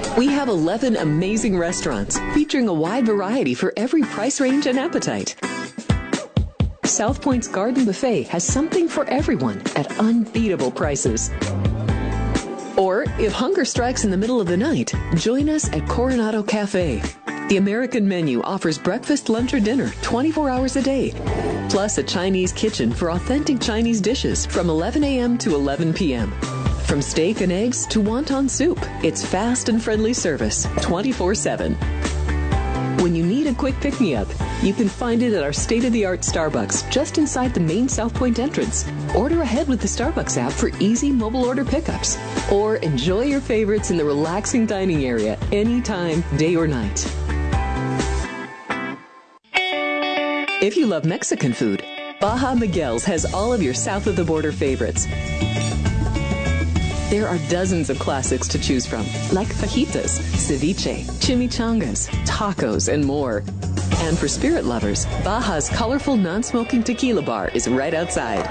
We have 11 amazing restaurants featuring a wide variety for every price range and appetite. South Point's Garden Buffet has something for everyone at unbeatable prices. Or, if hunger strikes in the middle of the night, join us at Coronado Cafe. The American menu offers breakfast, lunch, or dinner 24 hours a day, plus a Chinese kitchen for authentic Chinese dishes from 11 a.m. to 11 p.m. From steak and eggs to wonton soup, it's fast and friendly service 24/7. When you need a quick pick-me-up, you can find it at our state-of-the-art Starbucks just inside the main South Point entrance. Order ahead with the Starbucks app for easy mobile order pickups. Or enjoy your favorites in the relaxing dining area anytime, day or night. If you love Mexican food, Baja Miguel's has all of your south-of-the-border favorites. There are dozens of classics to choose from, like fajitas, ceviche, chimichangas, tacos, and more. And for spirit lovers, Baja's colorful non-smoking tequila bar is right outside.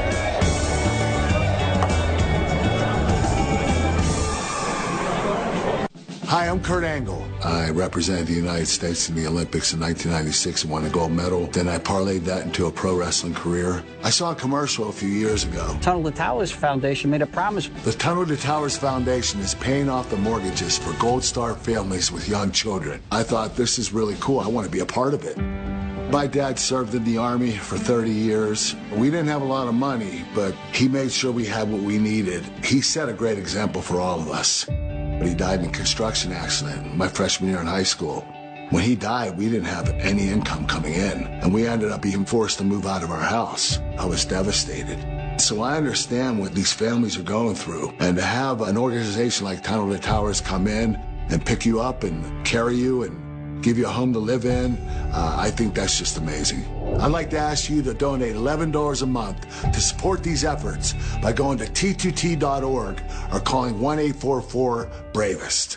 Hi, I'm Kurt Angle. I represented the United States in the Olympics in 1996 and won a gold medal. Then I parlayed that into a pro wrestling career. I saw a commercial a few years ago. Tunnel to Towers Foundation made a promise. The Tunnel to Towers Foundation is paying off the mortgages for Gold Star families with young children. I thought, this is really cool. I want to be a part of it. My dad served in the Army for 30 years. We didn't have a lot of money, but he made sure we had what we needed. He set a great example for all of us. But he died in a construction accident my freshman year in high school. When he died, we didn't have any income coming in, and we ended up being forced to move out of our house. I was devastated. So I understand what these families are going through, and to have an organization like Tunnel to Towers come in and pick you up and carry you and give you a home to live in, I think that's just amazing. I'd like to ask you to donate $11 a month to support these efforts by going to T2T.org or calling 1-844-BRAVEST.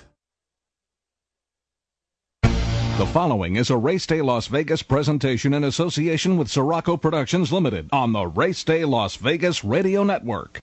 The following is a Race Day Las Vegas presentation in association with Sirocco Productions Limited on the Race Day Las Vegas Radio Network.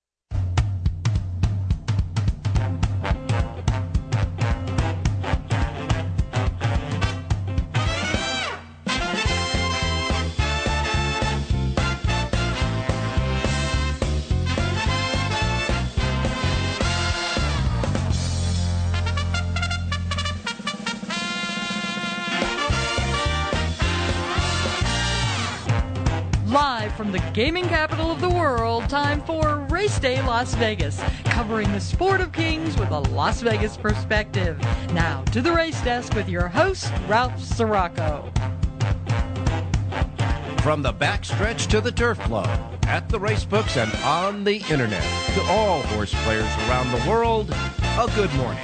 Live from the gaming capital of the world, time for Race Day Las Vegas, covering the sport of kings with a Las Vegas perspective. Now to the race desk with your host, Ralph Sirocco. From the backstretch to the turf club, at the race books and on the internet, to all horse players around the world, a good morning.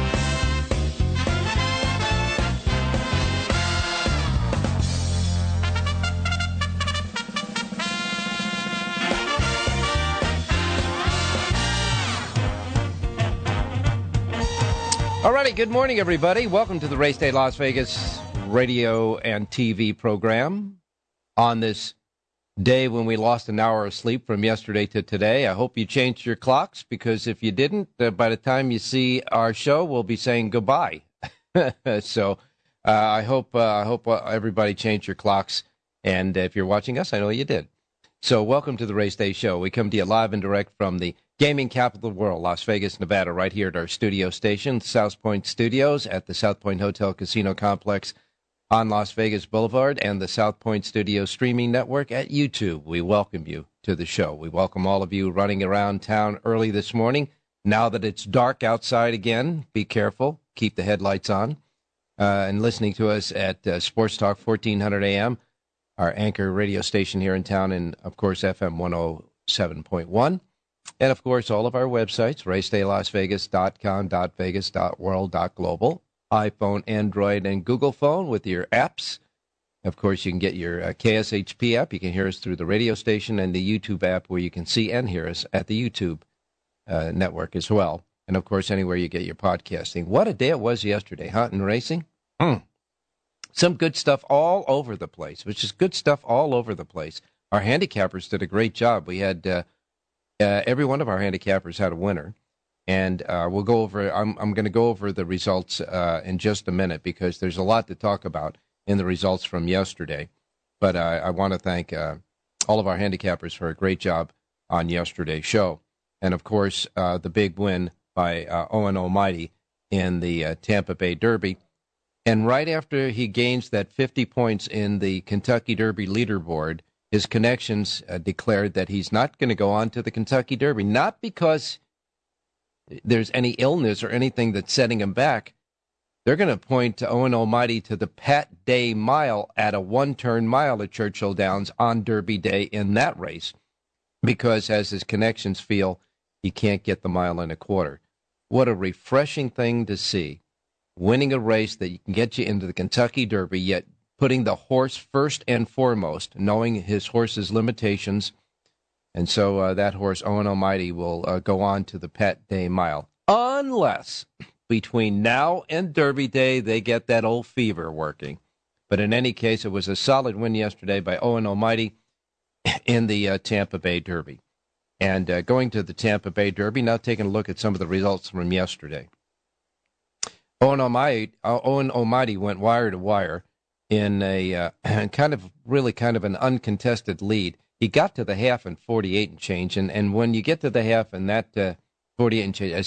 Alrighty, good morning, everybody. Welcome to the Race Day Las Vegas radio and TV program on this day when we lost an hour of sleep from yesterday to today. I hope you changed your clocks, because if you didn't, by the time you see our show, we'll be saying goodbye. So I hope everybody changed your clocks, and if you're watching us, I know you did. So welcome to the Race Day Show. We come to you live and direct from the gaming capital of the world, Las Vegas, Nevada, right here at our studio station, South Point Studios at the South Point Hotel Casino Complex on Las Vegas Boulevard, and the South Point Studio streaming network at YouTube. We welcome you to the show. We welcome all of you running around town early this morning. Now that it's dark outside again, be careful. Keep the headlights on. And listening to us at Sports Talk 1400 AM, our anchor radio station here in town, and, of course, FM 107.1. And, of course, all of our websites, racedaylasvegas.com, .vegas, .world, .global, iPhone, Android, and Google phone with your apps. Of course, you can get your KSHP app. You can hear us through the radio station, and the YouTube app, where you can see and hear us at the YouTube network as well. And, of course, anywhere you get your podcasting. What a day it was yesterday, huh, in racing? Some good stuff all over the place, which is good stuff all over the place. Our handicappers did a great job. We had... every one of our handicappers had a winner. And we'll go over. I'm going to go over the results in just a minute because there's a lot to talk about in the results from yesterday. But I want to thank all of our handicappers for a great job on yesterday's show. And, of course, the big win by Owen Almighty in the Tampa Bay Derby. And right after he gains that 50 points in the Kentucky Derby leaderboard, his connections declared that he's not going to go on to the Kentucky Derby, not because there's any illness or anything that's setting him back. They're going to point to Owen Almighty to the Pat Day Mile at a one-turn mile at Churchill Downs on Derby Day in that race, because as his connections feel, he can't get the mile and a quarter. What a refreshing thing to see, winning a race that can get you into the Kentucky Derby, yet putting the horse first and foremost, knowing his horse's limitations. And so that horse, Owen Almighty, will go on to the Pat Day Mile, unless between now and Derby Day they get that old fever working. But in any case, it was a solid win yesterday by Owen Almighty in the Tampa Bay Derby. And going to the Tampa Bay Derby, now taking a look at some of the results from yesterday. Owen Almighty went wire to wire in a kind of an uncontested lead. He got to the half in 48 and change, and when you get to the half in that 48 and change,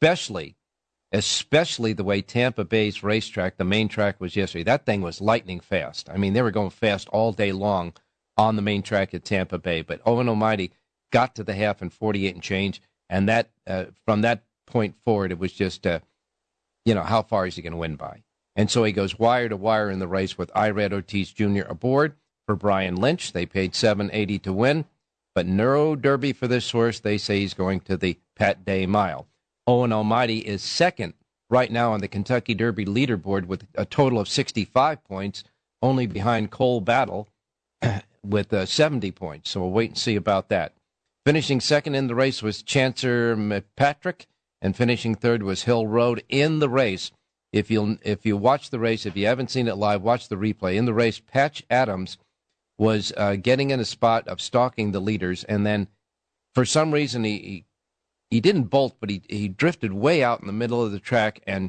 especially the way Tampa Bay's racetrack, the main track, was yesterday, that thing was lightning fast. I mean, they were going fast all day long on the main track at Tampa Bay, but Owen Almighty got to the half in 48 and change, and that from that point forward, it was just, how far is he going to win by? And so he goes wire to wire in the race with Irad Ortiz Jr. aboard for Brian Lynch. They paid $7.80 to win, but no Derby for this horse. They say he's going to the Pat Day Mile. Owen Almighty is second right now on the Kentucky Derby leaderboard with a total of 65 points, only behind Cole Battle with 70 points. So we'll wait and see about that. Finishing second in the race was Chancer McPatrick, and finishing third was Hill Road in the race. If you watch the race, if you haven't seen it live, watch the replay. In the race, Patch Adams was getting in a spot of stalking the leaders, and then for some reason he didn't bolt, but he drifted way out in the middle of the track, and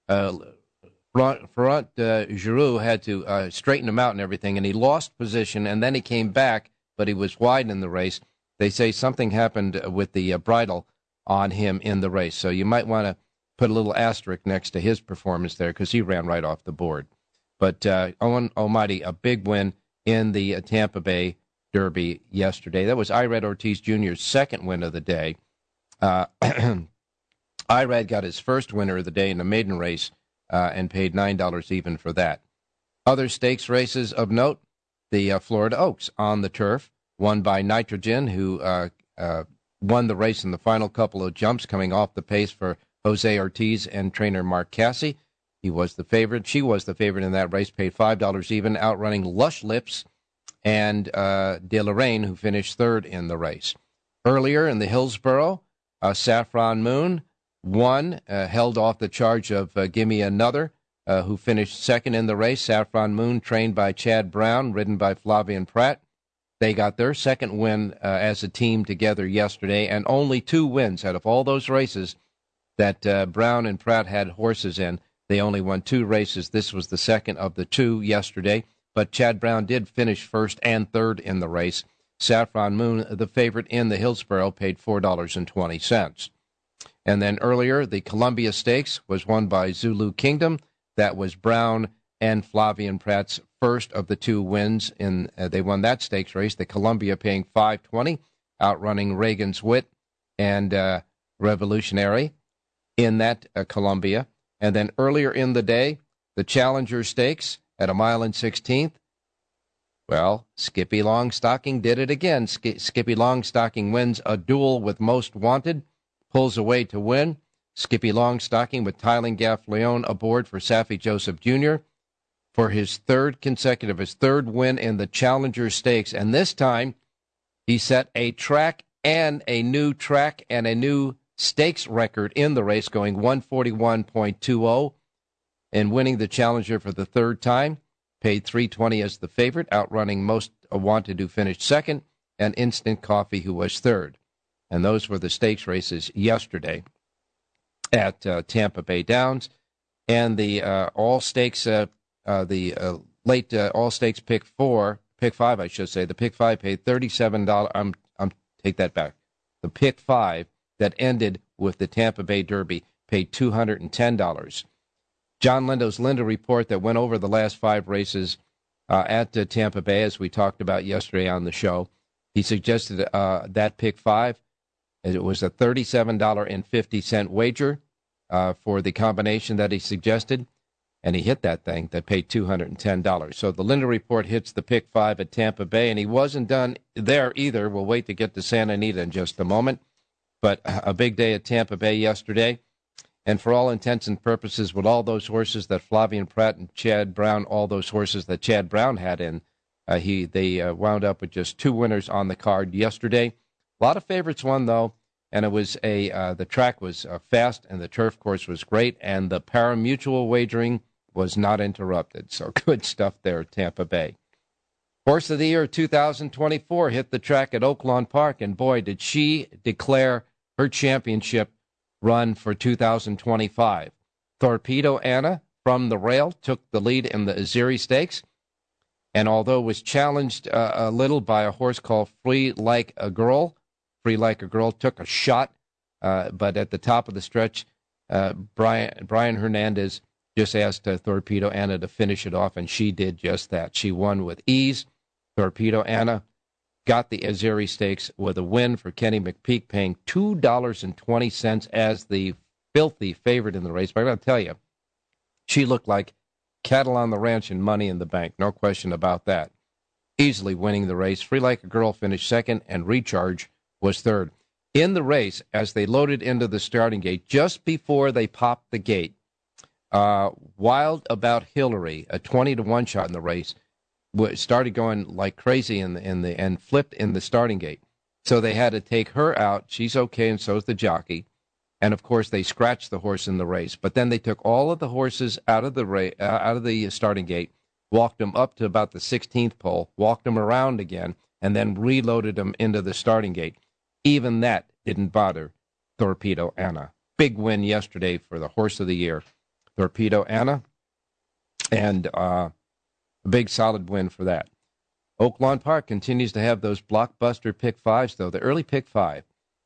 Florent Giroux had to straighten him out and everything, and he lost position, and then he came back, but he was wide in the race. They say something happened with the bridle on him in the race, so you might want to put a little asterisk next to his performance there because he ran right off the board. But Owen Almighty, a big win in the Tampa Bay Derby yesterday. That was Irad Ortiz Jr.'s second win of the day. Irad got his first winner of the day in the maiden race and paid $9 even for that. Other stakes races of note, the Florida Oaks on the turf, won by Nitrogen, who won the race in the final couple of jumps, coming off the pace for Jose Ortiz and trainer Mark Casse. He was the favorite. She was the favorite in that race, paid $5 even, outrunning Lush Lips and De Lorraine, who finished third in the race. Earlier in the Hillsborough, Saffron Moon won, held off the charge of Gimme Another, who finished second in the race. Saffron Moon, trained by Chad Brown, ridden by Flavien Prat. They got their second win as a team together yesterday, and only 2 wins out of all those races that Brown and Pratt had horses in. They only won 2 races. This was the second of the 2 yesterday, but Chad Brown did finish first and third in the race. Saffron Moon, the favorite in the Hillsborough, paid $4.20. And then earlier, the Columbia Stakes was won by Zulu Kingdom. That was Brown and Flavien Prat's first of the 2 wins. They won that stakes race, the Columbia paying $5.20, outrunning Reagan's Wit and Revolutionary in that Columbia. And then earlier in the day, the Challenger Stakes at 1 16th. Well, Skippy Longstocking did it again. Skippy Longstocking wins a duel with Most Wanted, pulls away to win. Skippy Longstocking with Tyling Gaff Leon aboard for Saffie Joseph Jr. for his third win in the Challenger Stakes. And this time, he set a new stakes record in the race, going 141.20 and winning the Challenger for the third time. Paid $3.20 as the favorite, outrunning Most Wanted, who finished second, and Instant Coffee, who was third. And those were the stakes races yesterday. at Tampa Bay Downs. And the all stakes, late all stakes pick 5, I should say. The pick 5 paid $37. I'm take that back. The pick 5 that ended with the Tampa Bay Derby paid $210. John Lindo's Lindo report that went over the last 5 races at Tampa Bay, as we talked about yesterday on the show. He suggested that pick 5. It was a $37.50 wager for the combination that he suggested, and he hit that thing that paid $210. So the Lindo report hits the pick 5 at Tampa Bay, and he wasn't done there either. We'll wait to get to Santa Anita in just a moment. But a big day at Tampa Bay yesterday. And for all intents and purposes, with all those horses that Flavien Prat and Chad Brown, all those horses that Chad Brown had in, they wound up with just 2 winners on the card yesterday. A lot of favorites won, though, and it was the track was fast, and the turf course was great, and the pari-mutuel wagering was not interrupted. So good stuff there at Tampa Bay. Horse of the Year 2024 hit the track at Oaklawn Park, and boy, did she declare her championship run for 2025. Torpedo Anna from the rail took the lead in the Azeri Stakes, and although was challenged a little by a horse called Free Like a Girl took a shot, but at the top of the stretch, Brian Hernandez just asked Torpedo Anna to finish it off, and she did just that. She won with ease. Torpedo Anna got the Azeri Stakes with a win for Kenny McPeek, paying $2.20 as the filthy favorite in the race. But I got to tell you, she looked like cattle on the ranch and money in the bank. No question about that. Easily winning the race. Free Like a Girl finished second, and Recharge was third. In the race, as they loaded into the starting gate, just before they popped the gate, Wild About Hillary, a 20-1 shot in the race, started going like crazy and flipped in the starting gate. So they had to take her out. She's okay, and so's the jockey. And of course, they scratched the horse in the race. But then they took all of the horses out of the starting gate, walked them up to about the 16th pole, walked them around again, and then reloaded them into the starting gate. Even that didn't bother Torpedo Anna. Big win yesterday for the Horse of the Year, Torpedo Anna, and a big solid win for that. Oaklawn Park continues to have those blockbuster pick 5s, though. The early pick 5,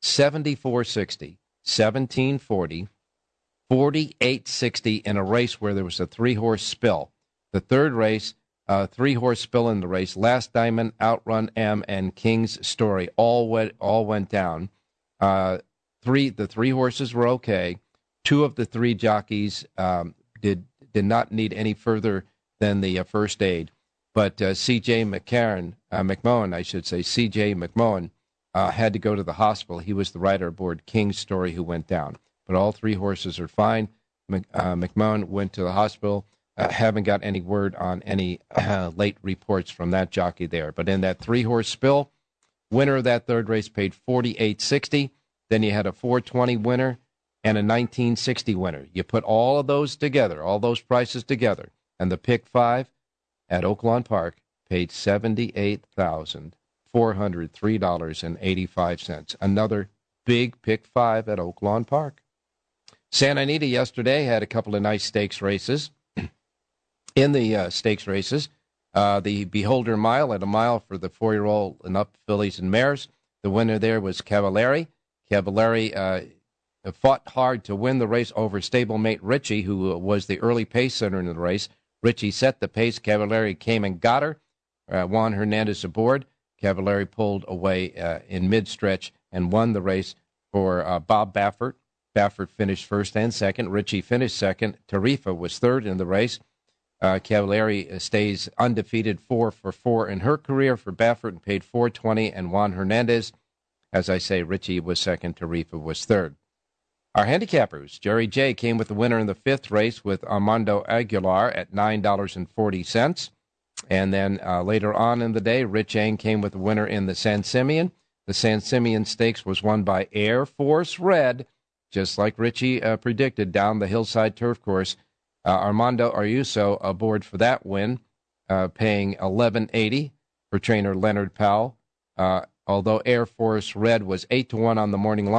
74.60, 17.40, 48.60 in a race where there was a 3-horse spill. The third race, 3-horse spill in the race. Last Diamond, Outrun M, and King's Story all went down. The 3 horses were okay. 2 of the 3 jockeys did not need any further than the first aid. But C.J. McMohan had to go to the hospital. He was the rider aboard King's Story who went down. But all 3 horses are fine. McMohan went to the hospital. Haven't got any word on any late reports from that jockey there. But in that 3-horse spill, winner of that third race paid $48.60. Then you had a $4.20 winner and a $19.60 winner. You put all of those together, all those prices together, and the pick 5 at Oaklawn Park paid $78,403.85. Another big pick 5 at Oaklawn Park. Santa Anita yesterday had a couple of nice stakes races. In the stakes races, the Beholder Mile at a mile for the 4-year-old and up fillies and mares. The winner there was Cavallari. Cavallari fought hard to win the race over stablemate Richie, who was the early pace setter in the race. Richie set the pace. Cavallari came and got her. Juan Hernandez aboard. Cavallari pulled away in mid-stretch and won the race for Bob Baffert. Baffert finished first and second. Richie finished second. Tarifa was third in the race. Cavallari stays undefeated 4-for-4 in her career for Baffert and paid $4.20. And Juan Hernandez, as I say, Richie was second. Tarifa was third. Our handicappers, Jerry J. came with the winner in the 5th race with Armando Aguilar at $9.40. And then later on in the day, Rich Eng came with the winner in the San Simeon. The San Simeon Stakes was won by Air Force Red, just like Richie predicted, down the hillside turf course. Armando Ayuso aboard for that win, paying $11.80 for trainer Leonard Powell. Although Air Force Red was 8-1 on the morning line,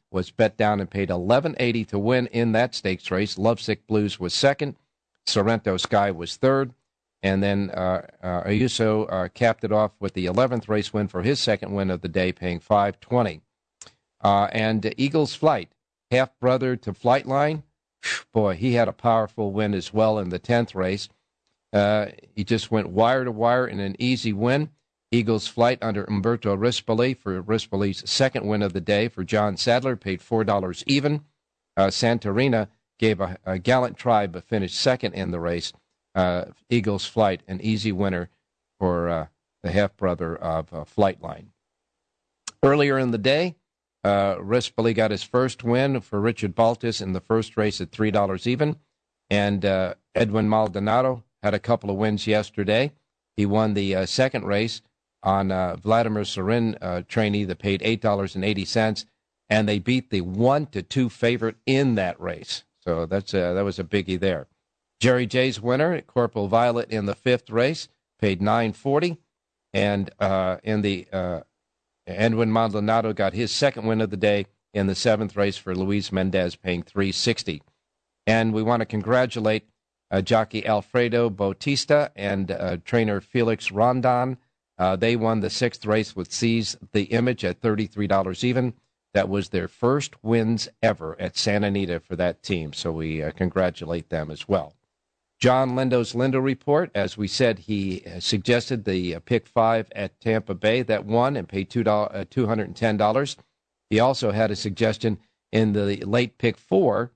was bet down and paid $11.80 to win in that stakes race. Lovesick Blues was second. Sorrento Sky was third. And then Ayuso capped it off with the 11th race win for his second win of the day, paying $5.20. And Eagles Flight, half-brother to Flightline, boy, he had a powerful win as well in the 10th race. He just went wire to wire in an easy win. Eagles Flight under Umberto Rispoli for Rispoli's second win of the day. For John Sadler, paid $4 even. Santorina gave a gallant try but finished second in the race. Eagles Flight, an easy winner for the half-brother of Flightline. Earlier in the day, Rispoli got his first win for Richard Baltas in the first race at $3 even. And Edwin Maldonado had a couple of wins yesterday. He won the second race on Vladimir Sorin trainee that paid $8.80, and they beat the 1-2 favorite in that race. So that was a biggie there. Jerry J's winner, Corporal Violet, in the fifth race, paid $9.40, and in the Edwin Maldonado got his second win of the day in the seventh race for Luis Mendez, paying $3.60. And we want to congratulate jockey Alfredo Bautista and trainer Felix Rondon. They won the sixth race with Seize the Image at $33 even. That was their first wins ever at Santa Anita for that team, so we congratulate them as well. John Lindo's Lindo Report, as we said, he suggested the pick 5 at Tampa Bay that won and paid $210. He also had a suggestion in the late pick 4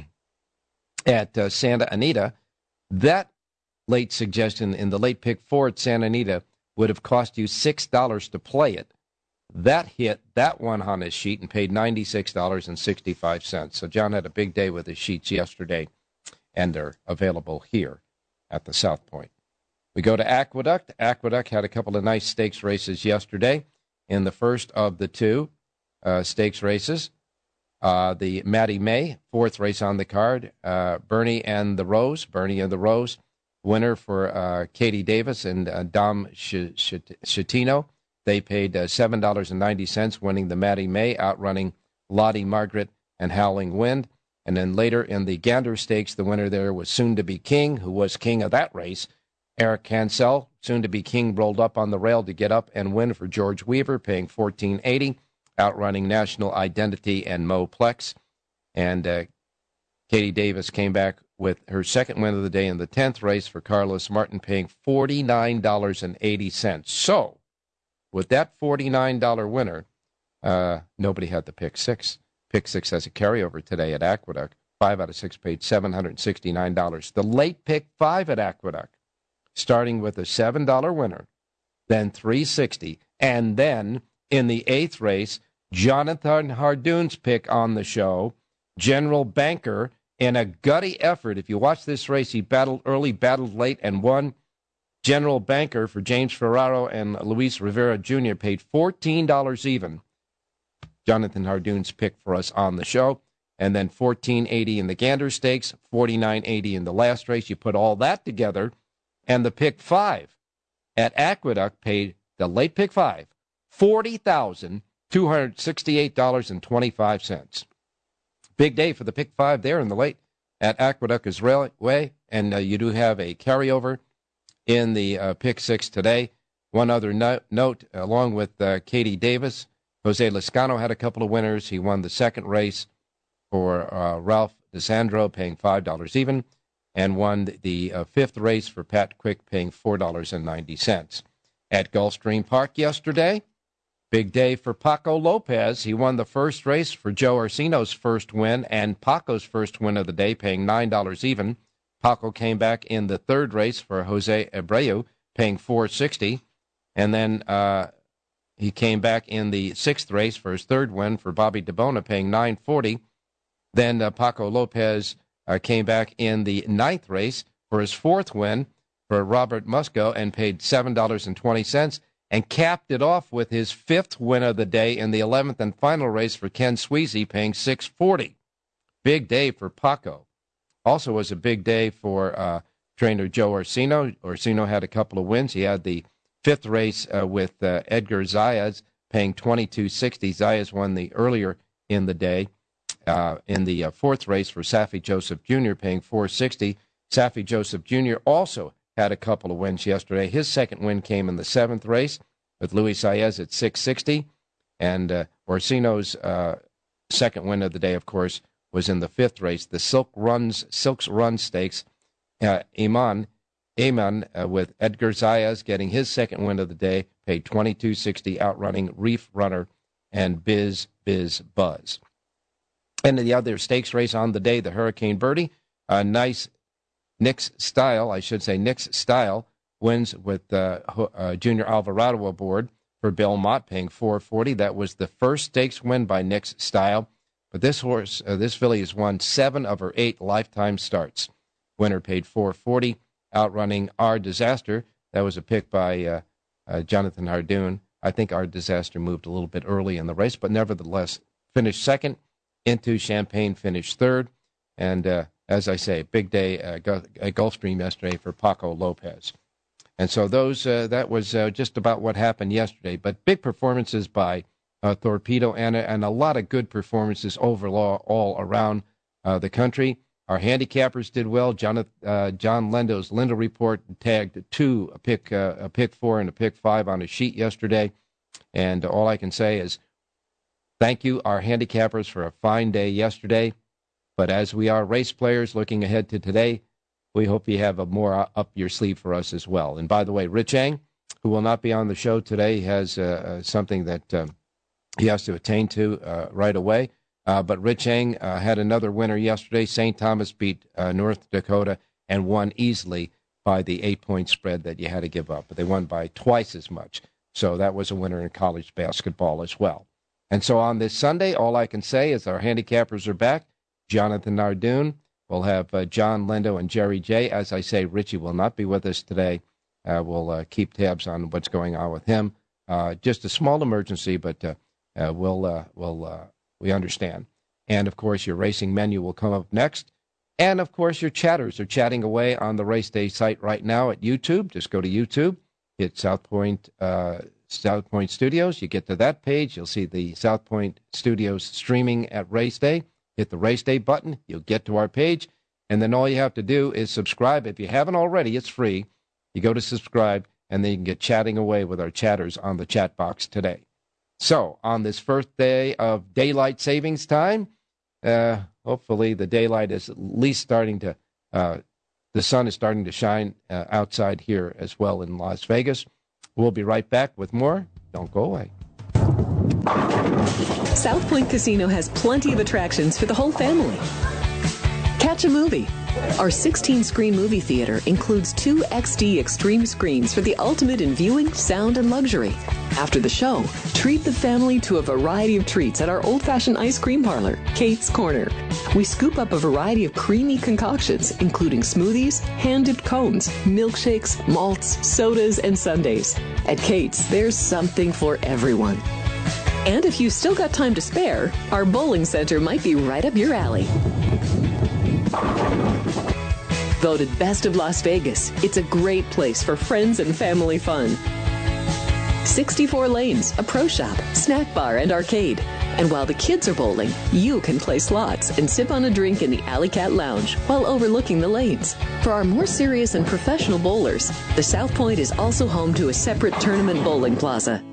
at Santa Anita. That late suggestion in the late pick 4 at Santa Anita would have cost you $6 to play it. That hit that one on his sheet and paid $96.65. So John had a big day with his sheets yesterday, and they're available here at the South Point. We go to Aqueduct. Aqueduct had a couple of nice stakes races yesterday. In the first of the two stakes races, the Mattie May, fourth race on the card, Bernie and the Rose, winner for Katie Davis and Dom Schettino. They paid $7.90, winning the Mattie May, outrunning Lottie Margaret and Howling Wind. And then later in the Gander Stakes, the winner there was Soon-to-Be King, who was king of that race. Eric Cancel, Soon-to-Be King, rolled up on the rail to get up and win for George Weaver, paying $14.80, outrunning National Identity and Mo Plex. And Katie Davis came back with her second win of the day in the 10th race for Carlos Martin, paying $49.80. So, with that $49 winner, nobody had the pick 6. Pick 6 has a carryover today at Aqueduct. 5 out of 6 paid $769. The late pick 5 at Aqueduct, starting with a $7 winner, then $360, and then in the 8th race, Jonathan Hardoon's pick on the show, General Banker, in a gutty effort. If you watch this race, he battled early, battled late, and won. General Banker for James Ferraro and Luis Rivera Jr. paid $14 even. Jonathan Hardoon's pick for us on the show. And then $14.80 in the Gander Stakes, $49.80 in the last race. You put all that together, and the pick 5 at Aqueduct paid, the late pick 5, $40,268.25. Big day for the pick 5 there in the late at Aqueduct is Railway, and you do have a carryover in the pick 6 today. One other note, along with Katie Davis, Jose Lezcano had a couple of winners. He won the second race for Ralph DeSandro, paying $5 even, and won the fifth race for Pat Quick, paying $4.90. At Gulfstream Park yesterday, big day for Paco Lopez. He won the first race for Joe Orsino's first win and Paco's first win of the day, paying $9 even. Paco came back in the third race for Jose Abreu, paying $4.60, and then he came back in the sixth race for his third win for Bobby DeBona, paying $9.40. Then Paco Lopez came back in the ninth race for his fourth win for Robert Musco and paid $7.20, and capped it off with his fifth win of the day in the 11th and final race for Ken Sweezy, paying $6.40. Big day for Paco. Also was a big day for trainer Joe Orsino. Orsino had a couple of wins. He had the fifth race with Edgar Zayas, paying $22.60. Zayas won the earlier in the day. In the fourth race for Safi Joseph Jr., paying $4.60. Safi Joseph Jr. also had a couple of wins yesterday. His second win came in the seventh race with Luis Saez at $6.60. And Orsino's second win of the day, of course, was in the fifth race, the Silks Run Stakes. Iman with Edgar Zayas getting his second win of the day, paid $22.60, outrunning Reef Runner and Biz Buzz. And the other stakes race on the day, the Hurricane Birdie, Nick's Style wins with Junior Alvarado aboard for Belmont, paying $4.40. That was the first stakes win by Nick's Style. But this filly has won 7 of her 8 lifetime starts. Winner paid $4.40, outrunning Our Disaster. That was a pick by Jonathan Hardoon. I think Our Disaster moved a little bit early in the race, but nevertheless finished second. Into Champagne finished third. And as I say, big day at Gulfstream yesterday for Paco Lopez. And so that was just about what happened yesterday. But big performances by Torpedo and a lot of good performances overall all around the country. Our handicappers did well. John Lendo's Lindo Report tagged a pick 4 and a pick 5 on a sheet yesterday. And all I can say is thank you, our handicappers, for a fine day yesterday. But as we are race players looking ahead to today, we hope you have a more up your sleeve for us as well. And by the way, Rich Eng, who will not be on the show today, has something that he has to attain to right away. But Rich Eng had another winner yesterday. St. Thomas beat North Dakota and won easily by the 8-point spread that you had to give up. But they won by twice as much. So that was a winner in college basketball as well. And so on this Sunday, all I can say is our handicappers are back. Jonathan Nardoon. We'll have John Lendo and Jerry J. As I say, Richie will not be with us today. We'll keep tabs on what's going on with him. Just a small emergency, but we understand. And, of course, your racing menu will come up next. And, of course, your chatters are chatting away on the Race Day site right now at YouTube. Just go to YouTube, hit South Point Studios. You get to that page. You'll see the South Point Studios streaming at Race Day. Hit the Race Day button. You'll get to our page. And then all you have to do is subscribe. If you haven't already, it's free. You go to subscribe, and then you can get chatting away with our chatters on the chat box today. So, on this first day of daylight savings time, hopefully the daylight is at least starting to, the sun is starting to shine outside here as well in Las Vegas. We'll be right back with more. Don't go away. South Point Casino has plenty of attractions for the whole family. Catch a movie. Our 16-screen movie theater includes 2 XD Extreme screens for the ultimate in viewing, sound, and luxury. After the show, treat the family to a variety of treats at our old-fashioned ice cream parlor, Kate's Corner. We scoop up a variety of creamy concoctions, including smoothies, hand-dipped cones, milkshakes, malts, sodas, and sundaes. At Kate's, there's something for everyone. And if you've still got time to spare, our bowling center might be right up your alley. Voted Best of Las Vegas, it's a great place for friends and family fun. 64 lanes, a pro shop, snack bar, and arcade. And while the kids are bowling, you can play slots and sip on a drink in the Alley Cat Lounge while overlooking the lanes. For our more serious and professional bowlers, the South Point is also home to a separate tournament bowling plaza.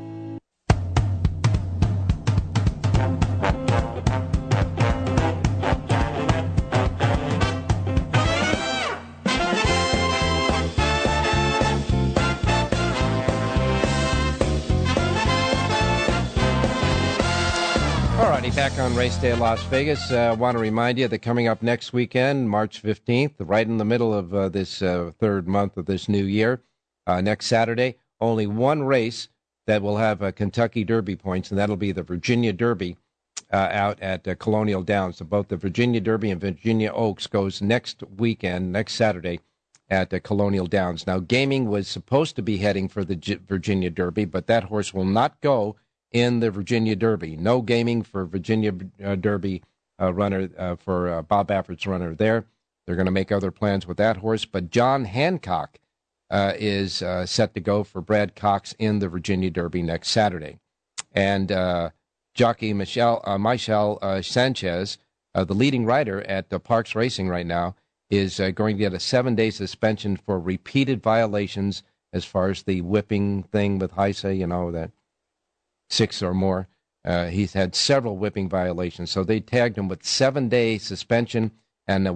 Back on Race Day Las Vegas. I want to remind you that coming up next weekend, March 15th, right in the middle of this third month of this new year, next Saturday, only one race that will have Kentucky Derby points, and that'll be the Virginia Derby out at Colonial Downs. So both the Virginia Derby and Virginia Oaks goes next weekend, next Saturday, at Colonial Downs. Now, Gaming was supposed to be heading for the Virginia Derby, but that horse will not go in the Virginia Derby. No gaming for Virginia Derby runner, for Bob Baffert's runner there. They're going to make other plans with that horse. But John Hancock is set to go for Brad Cox in the Virginia Derby next Saturday. And jockey Michelle Sanchez, the leading rider at Parks Racing right now, is going to get a 7-day suspension for repeated violations as far as the whipping thing with Heise, that 6 or more. He's had several whipping violations, so they tagged him with 7-day suspension and a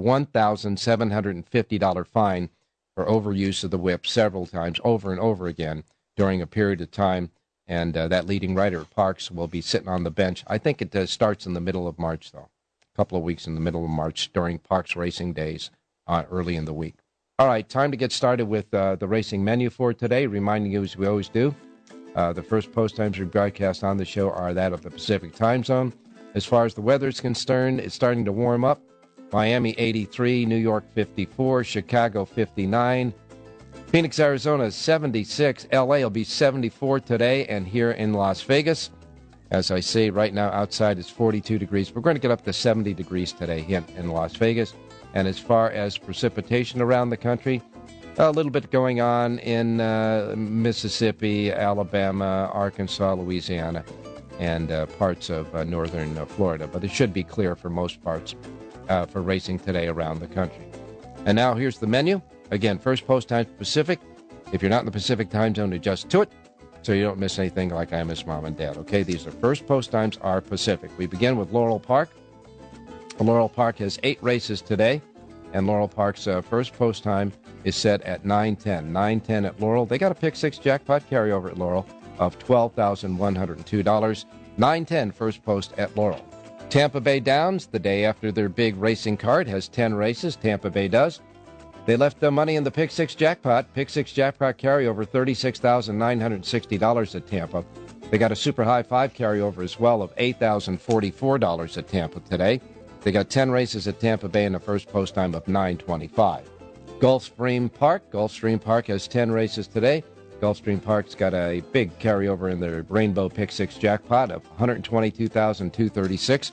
$1,750 fine for overuse of the whip several times, over and over again, during a period of time. And that leading rider at Parks will be sitting on the bench. I think it starts in the middle of March, though. A couple of weeks in the middle of March during Parks Racing Days early in the week. All right, time to get started with the racing menu for today, reminding you, as we always do, the first post times we broadcast on the show are that of the Pacific time zone. As far as the weather is concerned, it's starting to warm up. Miami 83, New York 54, Chicago 59, Phoenix, Arizona 76, LA will be 74 today, and here in Las Vegas, as I say, right now outside is 42 degrees. We're going to get up to 70 degrees today here in Las Vegas. And as far as precipitation around the country, a little bit going on in Mississippi, Alabama, Arkansas, Louisiana, and parts of northern Florida. But it should be clear for most parts for racing today around the country. And now here's the menu. Again, first post time Pacific. If you're not in the Pacific time zone, adjust to it so you don't miss anything like I miss Mom and Dad. Okay, these are first post times are Pacific. We begin with Laurel Park. Laurel Park has 8 races today, and Laurel Park's first post time is set at 9:10. 9:10 at Laurel. They got a pick 6 jackpot carryover at Laurel of $12,102. 9:10 first post at Laurel. Tampa Bay Downs, the day after their big racing card, has 10 races. Tampa Bay does. They left the money in the pick 6 jackpot. Pick 6 jackpot carryover, $36,960 at Tampa. They got a super high 5 carryover as well of $8,044 at Tampa today. They got 10 races at Tampa Bay in the first post time of 9:25. Gulfstream Park. Gulfstream Park has 10 races today. Gulfstream Park's got a big carryover in their Rainbow Pick 6 jackpot of $122,236.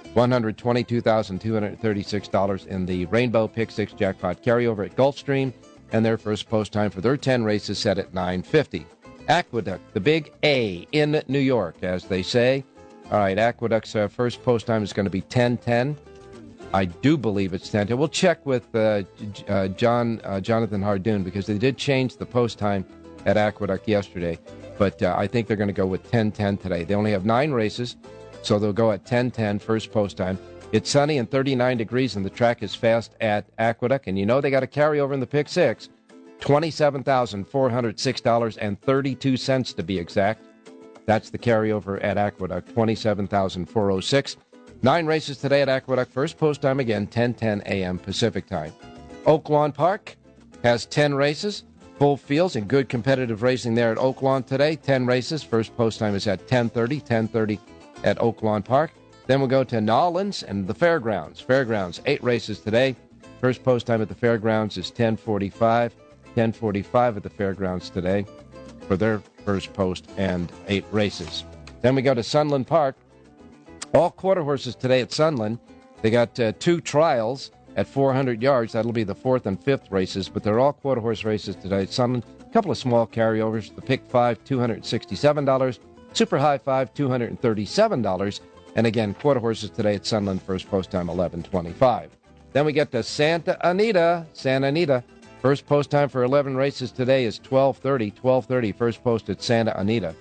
$122,236 in the Rainbow Pick 6 jackpot carryover at Gulfstream, and their first post time for their 10 races set at 9:50. Aqueduct, the big A in New York, as they say. All right, Aqueduct's first post time is going to be 10:10. I do believe it's 10:10. We'll check with Jonathan Hardoon, because they did change the post time at Aqueduct yesterday, but I think they're going to go with 10:10 today. They only have 9 races, so they'll go at 10:10 first post time. It's sunny and 39 degrees, and the track is fast at Aqueduct, and they got a carryover in the pick 6, $27,406.32 to be exact. That's the carryover at Aqueduct, $27,406. 9 races today at Aqueduct. First post time again, 10:10 a.m. Pacific time. Oaklawn Park has 10 races. Full fields and good competitive racing there at Oaklawn today. 10 races. First post time is at 10:30 at Oaklawn Park. Then we'll go to Nolans and the Fairgrounds. Fairgrounds, 8 races today. First post time at the Fairgrounds is 10:45. 10:45 at the Fairgrounds today for their first post and 8 races. Then we go to Sunland Park. All quarter horses today at Sunland. They got 2 trials at 400 yards. That'll be the 4th and 5th races, but they're all quarter horse races today at Sunland. A couple of small carryovers. The pick 5, $267. Super high 5, $237. And again, quarter horses today at Sunland. First post time 11:25. Then we get to Santa Anita. Santa Anita. First post time for 11 races today is 12:30. 12:30 first post at Santa Anita.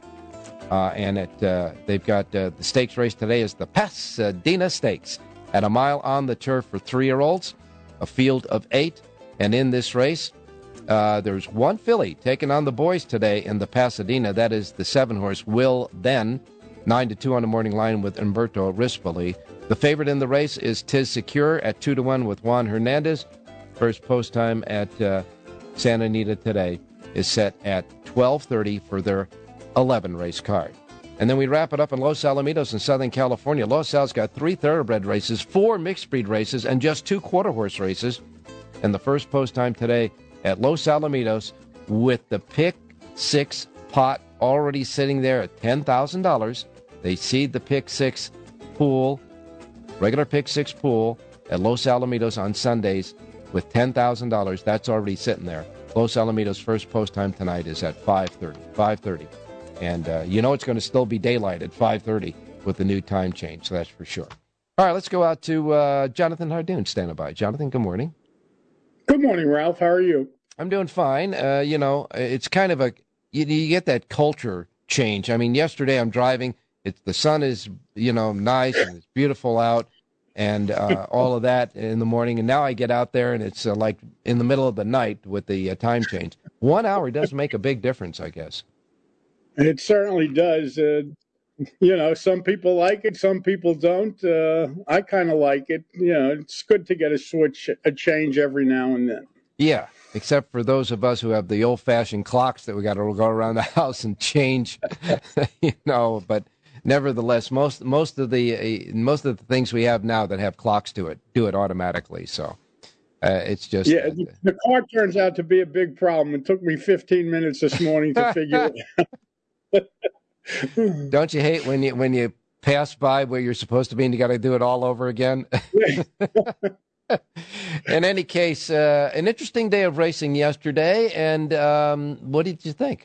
They've got the stakes race today is the Pasadena Stakes at a mile on the turf for 3-year-olds, a field of 8. And in this race, there's one filly taking on the boys today in the Pasadena. That is the 7-horse Will Then, 9-2 on the morning line with Umberto Rispoli. The favorite in the race is Tis Secure at 2-1 with Juan Hernandez. First post time at Santa Anita today is set at 12:30 for their 11-race card. And then we wrap it up in Los Alamitos in Southern California. Los Al's got 3 thoroughbred races, 4 mixed breed races, and just 2 quarter horse races. And the first post time today at Los Alamitos with the pick 6 pot already sitting there at $10,000. They seed the pick 6 pool, regular pick 6 pool at Los Alamitos on Sundays with $10,000. That's already sitting there. Los Alamitos' first post time tonight is at 5:30. 5:30. And it's going to still be daylight at 5:30 with the new time change, so that's for sure. All right, let's go out to Jonathan Hardoon standing by. Jonathan, good morning. Good morning, Ralph. How are you? I'm doing fine. It's kind of you get that culture change. I mean, yesterday I'm driving. The sun is, nice and it's beautiful out and all of that in the morning. And now I get out there and it's like in the middle of the night with the time change. 1 hour does make a big difference, I guess. It certainly does. Some people like it, some people don't. I kind of like it. It's good to get a change every now and then. Yeah, except for those of us who have the old-fashioned clocks that we got to go around the house and change, But nevertheless, most of the things we have now that have clocks to it do it automatically. So it's just the car turns out to be a big problem. It took me 15 minutes this morning to figure it out. Don't you hate when you pass by where you're supposed to be and you got to do it all over again? In any case, an interesting day of racing yesterday, and what did you think?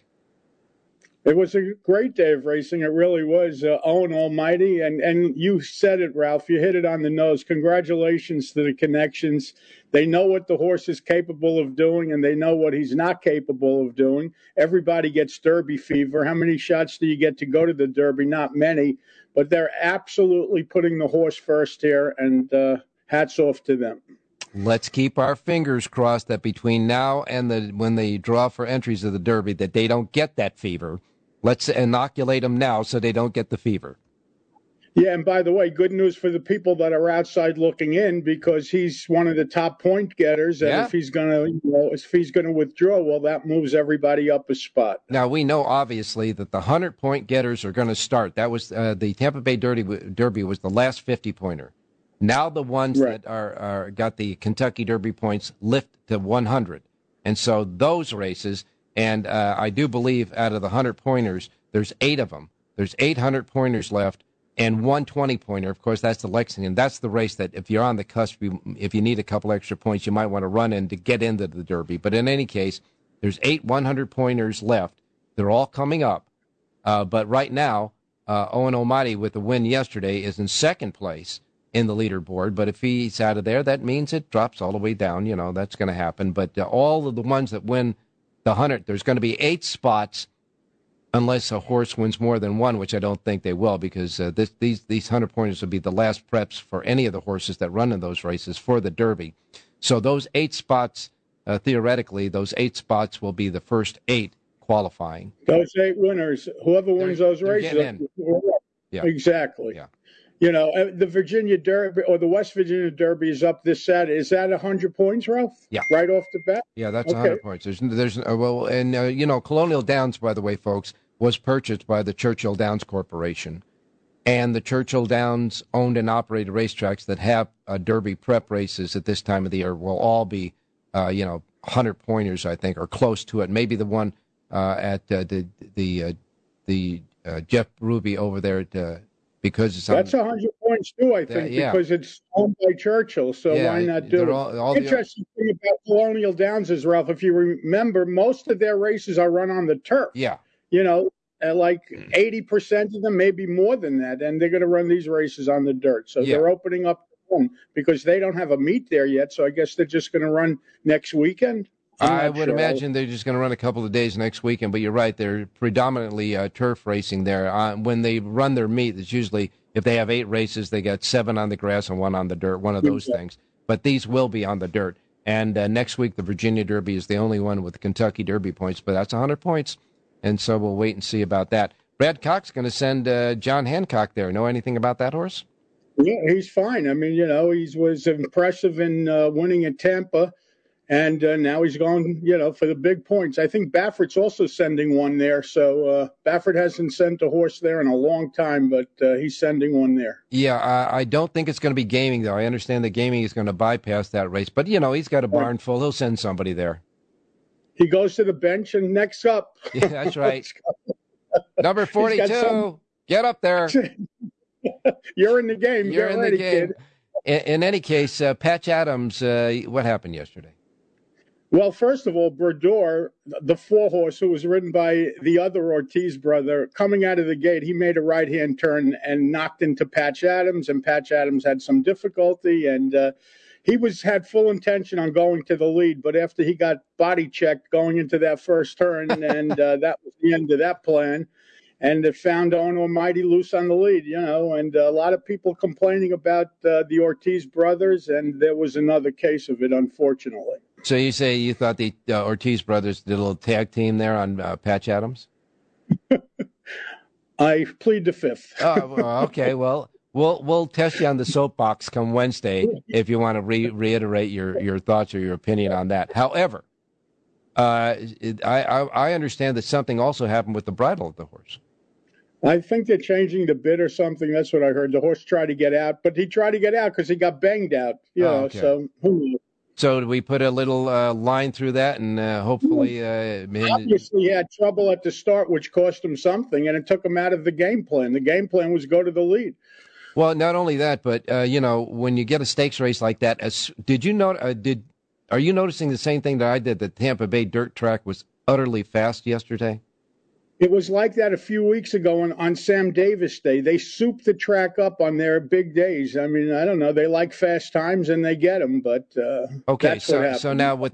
It was a great day of racing. It really was. Owen Almighty, and you said it, Ralph. You hit it on the nose. Congratulations to the Connections. They know what the horse is capable of doing, and they know what he's not capable of doing. Everybody gets Derby fever. How many shots do you get to go to the Derby? Not many, but they're absolutely putting the horse first here, and hats off to them. Let's keep our fingers crossed that between now and when they draw for entries of the Derby, that they don't get that fever. Let's inoculate them now so they don't get the fever. Yeah, and by the way, good news for the people that are outside looking in, because he's one of the top point getters, and if he's going to withdraw, well, that moves everybody up a spot. Now we know obviously that the 100-point getters are going to start. That was the Tampa Bay Derby was the last 50-pointer. Now the ones that are got the Kentucky Derby points lift to 100, and so those races. And I do believe out of the 100-pointers, there's 8 of them. There's 800 pointers left, and 120-pointer. Of course, that's the Lexington. That's the race that if you're on the cusp, if you need a couple extra points, you might want to run in to get into the Derby. But in any case, there's 8 100-pointers left. They're all coming up. But right now, Owen Almighty, with the win yesterday, is in second place in the leaderboard. But if he's out of there, that means it drops all the way down. That's going to happen. But all of the ones that win the 100, there's going to be 8 spots unless a horse wins more than one, which I don't think they will, because these 100-pointers will be the last preps for any of the horses that run in those races for the Derby. So those 8 spots, theoretically, those 8 spots will be the first 8 qualifying. Those 8 winners, whoever wins those races. Yeah. Exactly. Yeah. The Virginia Derby or the West Virginia Derby is up this Saturday. Is that 100 points, Ralph? Yeah. Right off the bat? Yeah, that's 100 points. There's Colonial Downs, by the way, folks, was purchased by the Churchill Downs Corporation. And the Churchill Downs owned and operated racetracks that have Derby prep races at this time of the year will all be, 100 pointers, I think, or close to it. Maybe the one at the Jeff Ruby over there at because it's that's 100 points too, I think, because it's owned by Churchill. So why not do it? The interesting thing about Colonial Downs is, Ralph, if you remember, most of their races are run on the turf. Yeah. Like 80% of them, maybe more than that, and they're going to run these races on the dirt. So they're opening up because they don't have a meet there yet. So I guess they're just going to run next weekend. I would imagine they're just going to run a couple of days next weekend, but you're right. They're predominantly turf racing there. When they run their meet, it's usually, if they have 8 races, they got 7 on the grass and 1 on the dirt, one of those things. But these will be on the dirt. And next week, the Virginia Derby is the only one with the Kentucky Derby points, but that's 100 points. And so we'll wait and see about that. Brad Cox's going to send John Hancock there. Know anything about that horse? Yeah, he's fine. I mean, he was impressive in winning at Tampa. And now he's going, for the big points. I think Baffert's also sending one there. So Baffert hasn't sent a horse there in a long time, but he's sending one there. Yeah, I don't think it's going to be Gaming, though. I understand that Gaming is going to bypass that race. But, he's got a barn full. He'll send somebody there. He goes to the bench and next up. Yeah, that's right. Number 42, get up there. You're in the game. You're Get in ready, the game. Kid. In any case, Patch Adams, what happened yesterday? Well, first of all, Brador, the 4-horse who was ridden by the other Ortiz brother, coming out of the gate, he made a right-hand turn and knocked into Patch Adams, and Patch Adams had some difficulty, and he had full intention on going to the lead, but after he got body checked going into that first turn, and that was the end of that plan. And it found Owen Almighty loose on the lead, and a lot of people complaining about the Ortiz brothers, and there was another case of it, unfortunately. So you say you thought the Ortiz brothers did a little tag team there on Patch Adams? I plead the fifth. Oh, okay. Well, we'll test you on the soapbox come Wednesday if you want to reiterate your thoughts or your opinion on that. However, I understand that something also happened with the bridle of the horse. I think they're changing the bit or something. That's what I heard. The horse tried to get out, but he tried to get out because he got banged out. Okay. So who knows? So do we put a little line through that and hopefully... Obviously, he had trouble at the start, which cost him something, and it took him out of the game plan. The game plan was go to the lead. Well, not only that, but, when you get a stakes race like that, are you noticing the same thing that I did? The Tampa Bay dirt track was utterly fast yesterday? It was like that a few weeks ago on Sam Davis Day. They souped the track up on their big days. I mean, I don't know. They like fast times and they get them, but okay. That's what happened. So now with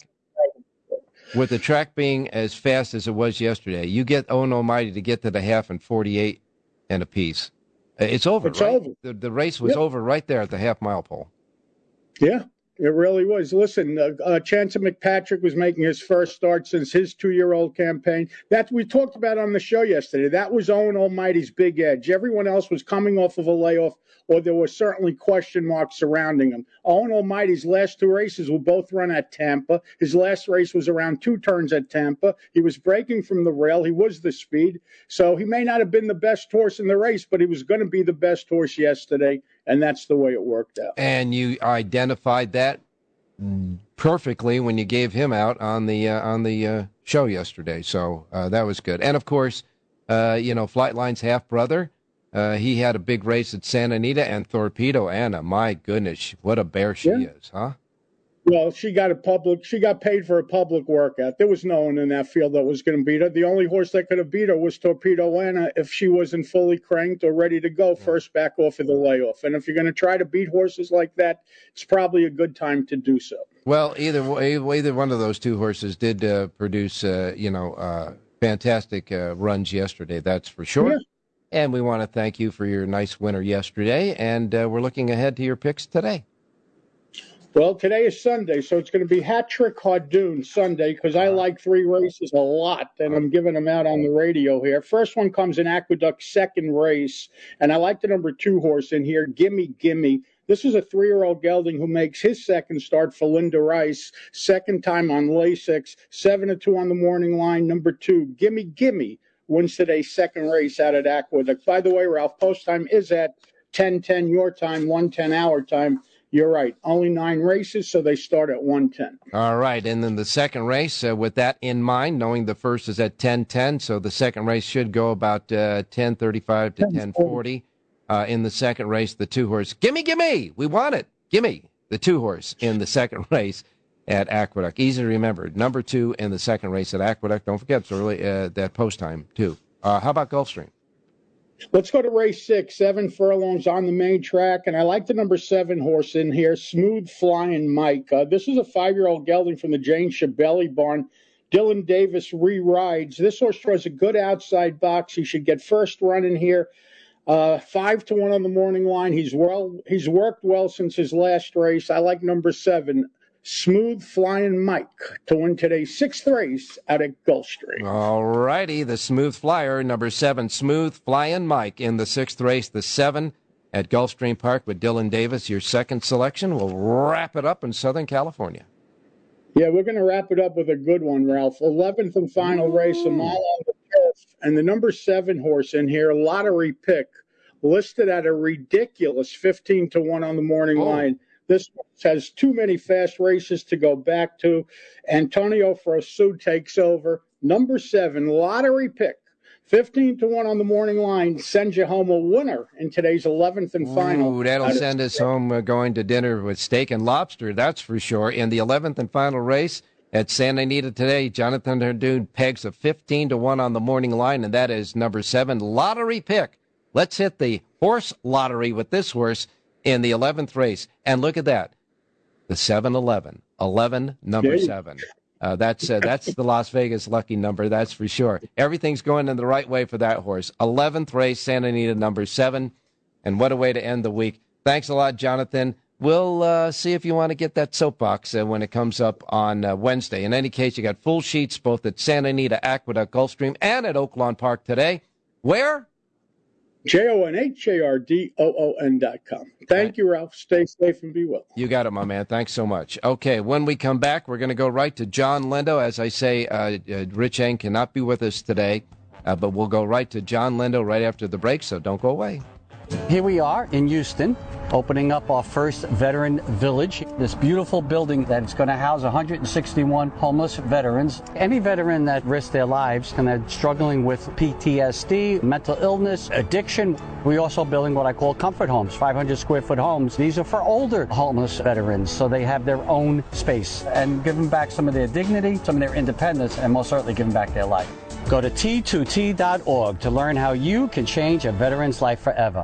the track being as fast as it was yesterday, you get Owen Almighty to get to the half in 48 and a piece. It's over. It's right? over. The race was over right there at the half-mile pole. Yeah. It really was. Listen, Chancer McPatrick was making his first start since his 2-year-old campaign. That we talked about on the show yesterday. That was Owen Almighty's big edge. Everyone else was coming off of a layoff, or there were certainly question marks surrounding him. Owen Almighty's last 2 races will both run at Tampa. His last race was around 2 turns at Tampa. He was breaking from the rail. He was the speed. So he may not have been the best horse in the race, but he was going to be the best horse yesterday. And that's the way it worked out. And you identified that perfectly when you gave him out on the show yesterday. So that was good. And of course, Flightline's half brother, he had a big race at Santa Anita, and Torpedo Anna. My goodness, what a bear she is, huh? Well, she got paid for a public workout. There was no one in that field that was going to beat her. The only horse that could have beat her was Torpedo Anna if she wasn't fully cranked or ready to go first back off of the layoff. And if you're going to try to beat horses like that, it's probably a good time to do so. Well, either one of those 2 horses did produce, fantastic runs yesterday. That's for sure. Yeah. And we want to thank you for your nice winner yesterday. And we're looking ahead to your picks today. Well, today is Sunday, so it's going to be Hat Trick Hardoon Sunday because I like 3 races a lot, and I'm giving them out on the radio here. First one comes in Aqueduct, second race, and I like the number 2 horse in here, Gimme Gimme. This is a 3-year-old gelding who makes his second start for Linda Rice, second time on Lasix, 7-2 on the morning line, number 2, Gimme Gimme, wins today's second race out at Aqueduct. By the way, Ralph, post time is at 10:10 your time, 1:10 our time. You're right. Only 9 races, so they start at 1:10. All right. And then the second race, with that in mind, knowing the first is at 10:10, so the second race should go about 10:35 to 10:40. In the second race, the 2-horse, Gimme! We want it. Gimme! The 2-horse in the second race at Aqueduct. Easy to remember. Number 2 in the second race at Aqueduct. Don't forget, it's early, that post time, too. How about Gulfstream? Let's go to race 6, 7 furlongs on the main track, and I like the number 7 horse in here, Smooth Flying Mike. This is a 5-year-old gelding from the Jane Shabelli barn. Dylan Davis re-rides. This horse draws a good outside box. He should get first run in here. 5-1 on the morning line. He's worked well since his last race. I like number 7. Smooth Flying Mike to win today's 6th race out at Gulfstream. All righty, the Smooth Flyer, number 7, Smooth Flying Mike in the 6th race, the 7 at Gulfstream Park with Dylan Davis. Your second selection. We'll wrap it up in Southern California. Yeah, we're going to wrap it up with a good one, Ralph. 11th and final race, a mile on the turf, and the number 7 horse in here, Lottery Pick, listed at a ridiculous 15-1 on the morning line. This has too many fast races to go back to. Antonio Frosu takes over. Number 7, Lottery Pick, 15-1 on the morning line, sends you home a winner in today's 11th and final. Ooh, that'll send us home going to dinner with steak and lobster, that's for sure. In the 11th and final race, at Santa Anita today. Jonathan Hardoon pegs a 15-1 on the morning line, and that is number 7, Lottery Pick. Let's hit the horse lottery with this horse in the 11th race. And look at that, the 7-11, 11, number 7. That's the Las Vegas lucky number, that's for sure. Everything's going in the right way for that horse. 11th race, Santa Anita, number 7. And what a way to end the week. Thanks a lot, Jonathan. We'll see if you want to get that soapbox when it comes up on Wednesday. In any case, you got full sheets both at Santa Anita Aqueduct Gulfstream and at Oaklawn Park today. Where? JONHARDOON.com. Thank you, Ralph. Stay safe and be well. You got it, my man. Thanks so much. Okay, when we come back, we're going to go right to John Lindo. As I say, Rich Eng cannot be with us today, but we'll go right to John Lindo right after the break, so don't go away. Here we are in Houston, opening up our first veteran village. This beautiful building that's going to house 161 homeless veterans. Any veteran that risks their lives and they're struggling with PTSD, mental illness, addiction. We're also building what I call comfort homes, 500 square foot homes. These are for older homeless veterans, so they have their own space and give them back some of their dignity, some of their independence, and most certainly give them back their life. Go to T2T.org to learn how you can change a veteran's life forever.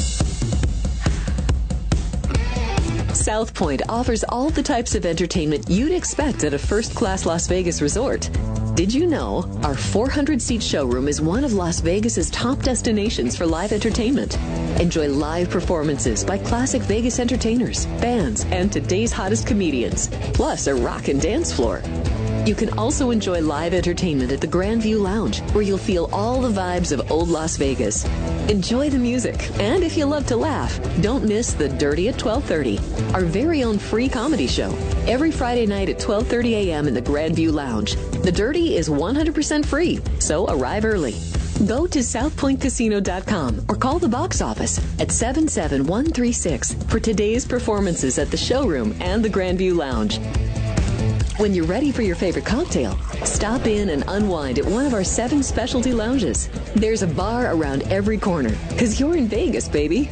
South Point offers all the types of entertainment you'd expect at a first-class Las Vegas resort. Did you know our 400-seat showroom is one of Las Vegas's top destinations for live entertainment? Enjoy live performances by classic Vegas entertainers, bands, and today's hottest comedians, plus a rock and dance floor. You can also enjoy live entertainment at the Grandview Lounge, where you'll feel all the vibes of old Las Vegas. Enjoy the music, and if you love to laugh, don't miss The Dirty at 12:30, our very own free comedy show, every Friday night at 12:30 a.m. in the Grandview Lounge. The Dirty is 100% free, so arrive early. Go to southpointcasino.com or call the box office at 77136 for today's performances at the showroom and the Grandview Lounge. When you're ready for your favorite cocktail, stop in and unwind at one of our 7 specialty lounges. There's a bar around every corner, because you're in Vegas, baby.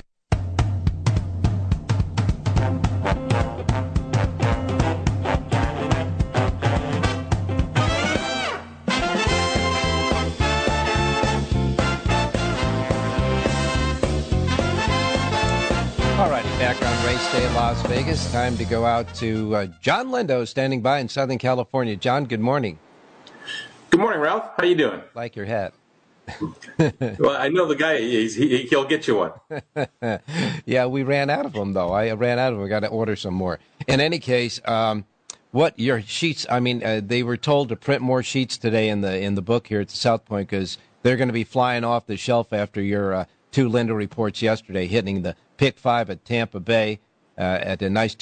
Back on Race Day Las Vegas. Time to go out to John Lindo, standing by in Southern California. John, good morning. Good morning, Ralph. How you doing? Like your hat. Well, I know the guy. He'll get you one. Yeah, we ran out of them, though. I ran out of them. We got to order some more. In any case, what your sheets? I mean, they were told to print more sheets today in the book here at the South Point because they're going to be flying off the shelf after your 2 Lindo reports yesterday, hitting the Pick 5 at Tampa Bay at a nice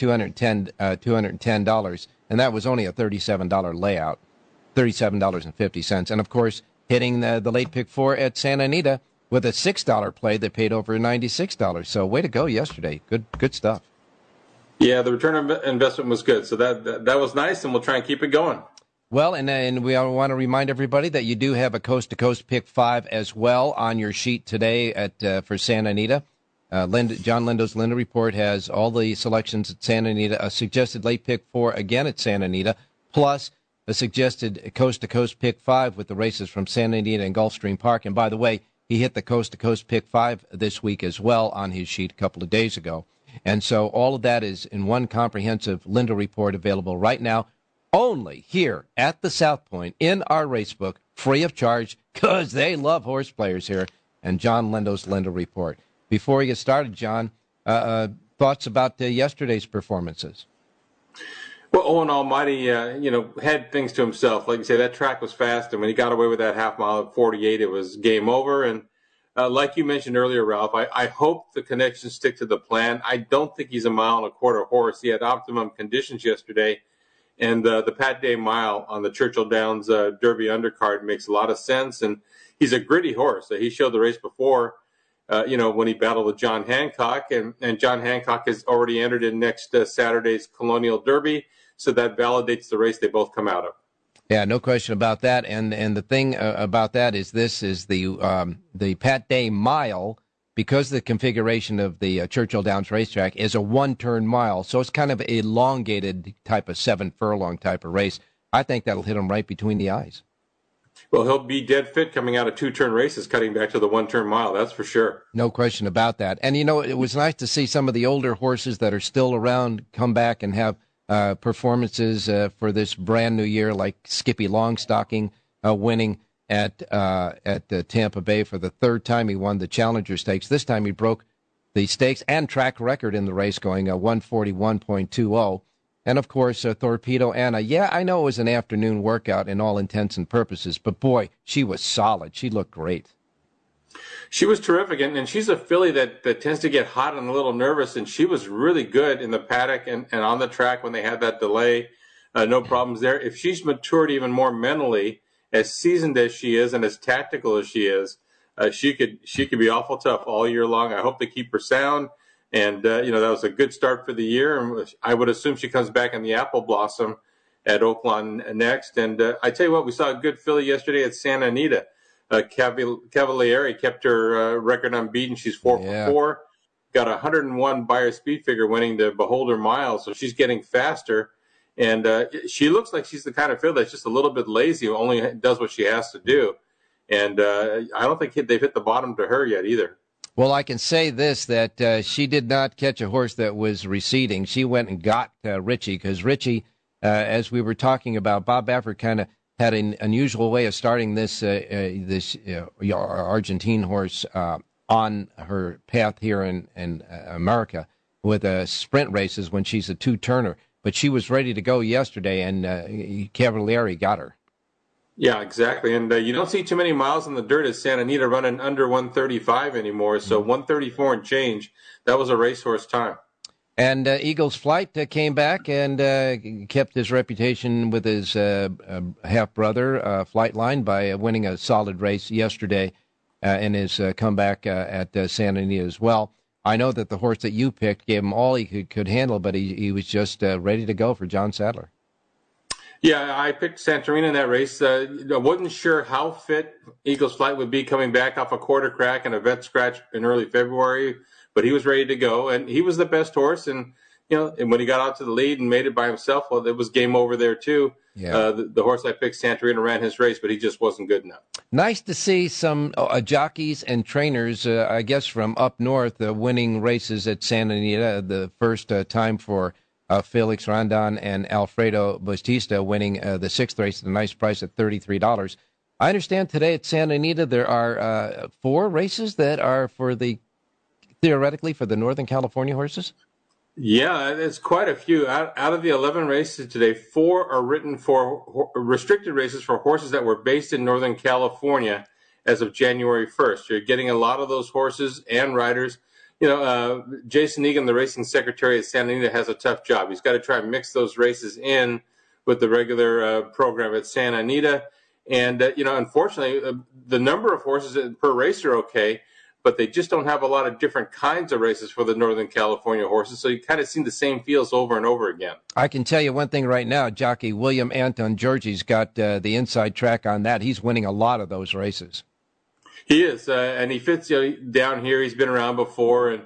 $210, and that was only a $37 layout, $37.50. And, of course, hitting the late Pick 4 at Santa Anita with a $6 play that paid over $96. So way to go yesterday. Good stuff. Yeah, the return on investment was good. So that was nice, and we'll try and keep it going. Well, and we want to remind everybody that you do have a coast-to-coast Pick 5 as well on your sheet today for Santa Anita. John Lindo's Lindo Report has all the selections at Santa Anita, a suggested late Pick 4 again at Santa Anita, plus a suggested coast-to-coast Pick 5 with the races from Santa Anita and Gulfstream Park. And by the way, he hit the coast-to-coast Pick 5 this week as well on his sheet a couple of days ago. And so all of that is in one comprehensive Lindo Report available right now, only here at the South Point in our racebook, free of charge, because they love horse players here, and John Lindo's Lindo Report. Before we get started, John, thoughts about yesterday's performances? Well, Owen Almighty, had things to himself. Like you say, that track was fast, and when he got away with that half mile at 48, it was game over. And like you mentioned earlier, Ralph, I hope the connections stick to the plan. I don't think he's a 1.25 mile horse. He had optimum conditions yesterday, and the Pat Day Mile on the Churchill Downs Derby undercard makes a lot of sense. And he's a gritty horse. He showed the race before. When he battled with John Hancock, and John Hancock has already entered in next Saturday's Colonial Derby, so that validates the race they both come out of. Yeah, no question about that. And the thing about that is this is the Pat Day Mile, because the configuration of the Churchill Downs racetrack is a 1-turn mile, so it's kind of elongated type of 7 furlong type of race. I think that'll hit him right between the eyes. Well, he'll be dead fit coming out of 2-turn races, cutting back to the 1-turn mile. That's for sure. No question about that. And, it was nice to see some of the older horses that are still around come back and have performances for this brand new year, like Skippy Longstocking winning at Tampa Bay for the third time. He won the Challenger Stakes. This time he broke the stakes and track record in the race, going 141.20. And, of course, Torpedo Anna. Yeah, I know it was an afternoon workout in all intents and purposes, but, boy, she was solid. She looked great. She was terrific, and she's a filly that tends to get hot and a little nervous, and she was really good in the paddock and on the track when they had that delay. No problems there. If she's matured even more mentally, as seasoned as she is and as tactical as she is, she could be awful tough all year long. I hope they keep her sound. And, that was a good start for the year. And I would assume she comes back in the Apple Blossom at Oaklawn next. And I tell you what, we saw a good filly yesterday at Santa Anita. Cavalieri kept her record unbeaten. She's 4 for 4. Got a 101 Beyer speed figure winning the Beholder Mile. So she's getting faster. And she looks like she's the kind of filly that's just a little bit lazy, who only does what she has to do. And I don't think they've hit the bottom to her yet either. Well, I can say this, that she did not catch a horse that was receding. She went and got Richie, because Richie, as we were talking about, Bob Baffert kind of had an unusual way of starting this Argentine horse on her path here in America with sprint races when she's a two-turner. But she was ready to go yesterday, and Cavalieri got her. Yeah, exactly. And you don't see too many miles in the dirt at Santa Anita running under 135 anymore. So 134 and change, that was a racehorse time. And Eagles Flight came back and kept his reputation with his half-brother, Flightline, by winning a solid race yesterday in his comeback at Santa Anita as well. I know that the horse that you picked gave him all he could handle, but he was just ready to go for John Sadler. Yeah, I picked Santorina in that race. I wasn't sure how fit Eagles Flight would be coming back off a quarter crack and a vet scratch in early February, but he was ready to go, and he was the best horse. And and when he got out to the lead and made it by himself, well, it was game over there too. Yeah. The horse I picked, Santorina, ran his race, but he just wasn't good enough. Nice to see some jockeys and trainers, I guess, from up north winning races at Santa Anita. The first time for Felix Rondon and Alfredo Bautista winning the sixth race at a nice price at $33. I understand today at Santa Anita there are 4 races that are theoretically for the Northern California horses. Yeah, it's quite a few. Out of the 11 races today, 4 are written for restricted races for horses that were based in Northern California as of January 1st. You're getting a lot of those horses and riders. Jason Egan, the racing secretary at Santa Anita, has a tough job. He's got to try and mix those races in with the regular program at Santa Anita. And, unfortunately, the number of horses per race are okay, but they just don't have a lot of different kinds of races for the Northern California horses. So you kind of see the same fields over and over again. I can tell you one thing right now. Jockey William Anton Georgie's got the inside track on that. He's winning a lot of those races. He is, and he fits down here. He's been around before, and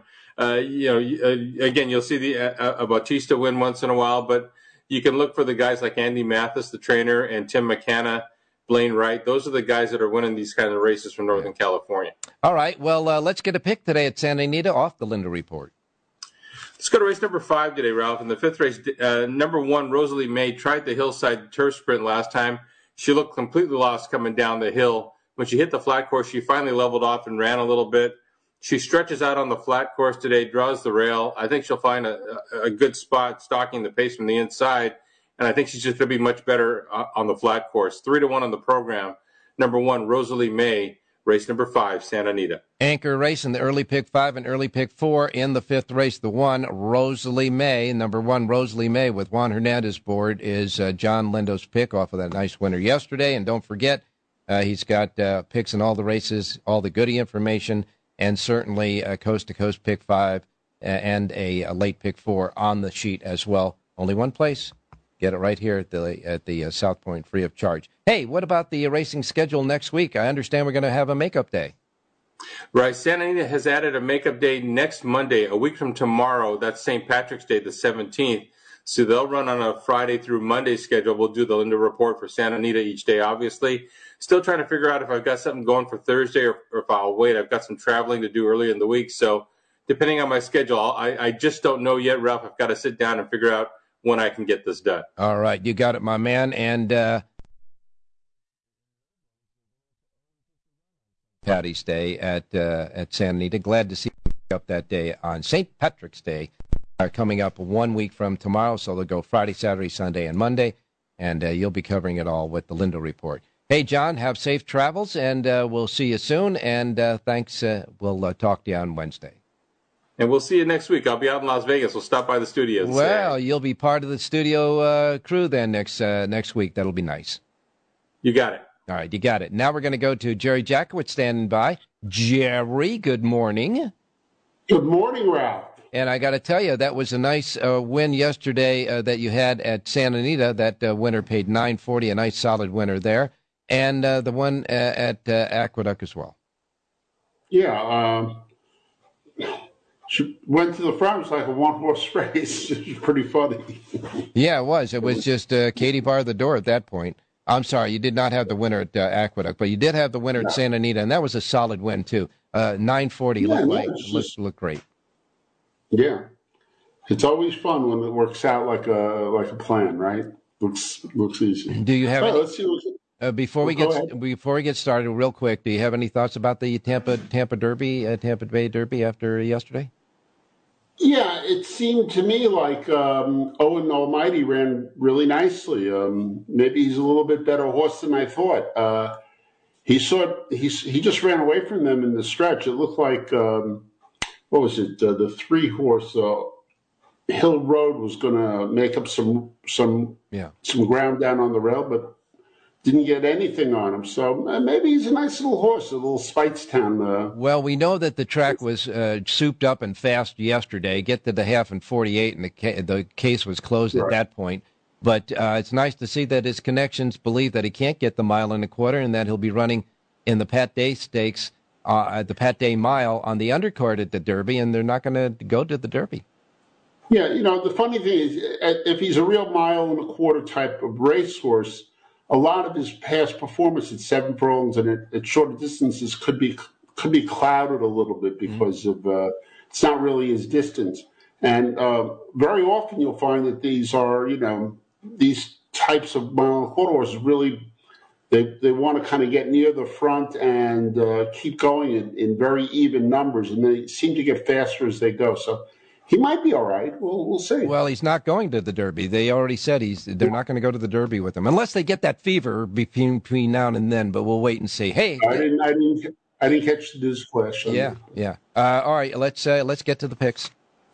again, you'll see a Bautista win once in a while, but you can look for the guys like Andy Mathis, the trainer, and Tim McKenna, Blaine Wright. Those are the guys that are winning these kind of races from Northern California. All right, well, let's get a pick today at Santa Anita off the Linda Report. Let's go to race number 5 today, Ralph. In the 5th race, number 1, Rosalie May, tried the hillside turf sprint last time. She looked completely lost coming down the hill. When she hit the flat course, she finally leveled off and ran a little bit. She stretches out on the flat course today, draws the rail. I think she'll find a good spot stalking the pace from the inside, and I think she's just going to be much better on the flat course. 3-1 on the program. Number 1, Rosalie May, race number 5, Santa Anita. Anchor race in the early pick 5 and early pick 4 in the 5th race. The 1, Rosalie May. Number 1, Rosalie May with Juan Hernandez board is John Lindo's pick off of that nice winner yesterday. And don't forget, he's got picks in all the races, all the goodie information, and certainly a coast-to-coast pick 5 and a late pick 4 on the sheet as well. Only one place. Get it right here at the South Point, free of charge. Hey, what about the racing schedule next week? I understand we're going to have a makeup day. Right. Santa Anita has added a makeup day next Monday, a week from tomorrow. That's St. Patrick's Day, the 17th. So they'll run on a Friday through Monday schedule. We'll do the Lindo Report for Santa Anita each day, obviously. Still trying to figure out if I've got something going for Thursday or if I'll wait. I've got some traveling to do early in the week. So depending on my schedule, I just don't know yet, Ralph. I've got to sit down and figure out when I can get this done. All right. You got it, my man. And Patty's Day at Santa Anita. Glad to see you up that day on St. Patrick's Day. Coming up 1 week from tomorrow, so they'll go Friday, Saturday, Sunday, and Monday, and you'll be covering it all with the Lindo Report. Hey, John, have safe travels, and we'll see you soon, and thanks. We'll talk to you on Wednesday. And we'll see you next week. I'll be out in Las Vegas. We'll stop by the studio. Well, you'll be part of the studio crew then next week. That'll be nice. You got it. All right, you got it. Now we're going to go to Jerry Jackowitz standing by. Jerry, good morning. Good morning, Ralph. And I got to tell you, that was a nice win yesterday that you had at Santa Anita. That winner paid $940, a nice solid winner there. And the one at Aqueduct as well. Yeah. She went to the front. It was like a one-horse race. It was pretty funny. Yeah, it was. It was just Katie barred the door at that point. I'm sorry, you did not have the winner at Aqueduct, but you did have the winner at Santa Anita, and that was a solid win, too. $940 looked great. Yeah, it's always fun when it works out like a plan, right? Looks easy. Do you have? Let's see. Before we get started, real quick, do you have any thoughts about the Tampa Derby, Tampa Bay Derby after yesterday? Yeah, it seemed to me like Owen Almighty ran really nicely. Maybe he's a little bit better horse than I thought. He just ran away from them in the stretch. It looked like. What was it? The 3-horse Hill Road was going to make up some ground down on the rail, but didn't get anything on him. So maybe he's a nice little horse, a little Speightstown. Well, we know that the track was souped up and fast yesterday. Get to the half in 48, and the case was closed at that point. But it's nice to see that his connections believe that he can't get the 1.25 miles and that he'll be running in the Pat Day Stakes. At the Pat Day Mile on the undercard at the Derby, and they're not going to go to the Derby. Yeah, the funny thing is, if he's a real 1.25 mile type of racehorse, a lot of his past performance at 7 furlongs and at shorter distances could be clouded a little bit because of it's not really his distance. And very often you'll find that these are, these types of 1.25 mile horses really. They want to kind of get near the front and keep going in very even numbers, and they seem to get faster as they go. So he might be all right. We'll see. Well, he's not going to the Derby. They already said they're not going to go to the Derby with him unless they get that fever between now and then. But we'll wait and see. Hey, I didn't catch the news flash. Yeah. All right, let's get to the picks.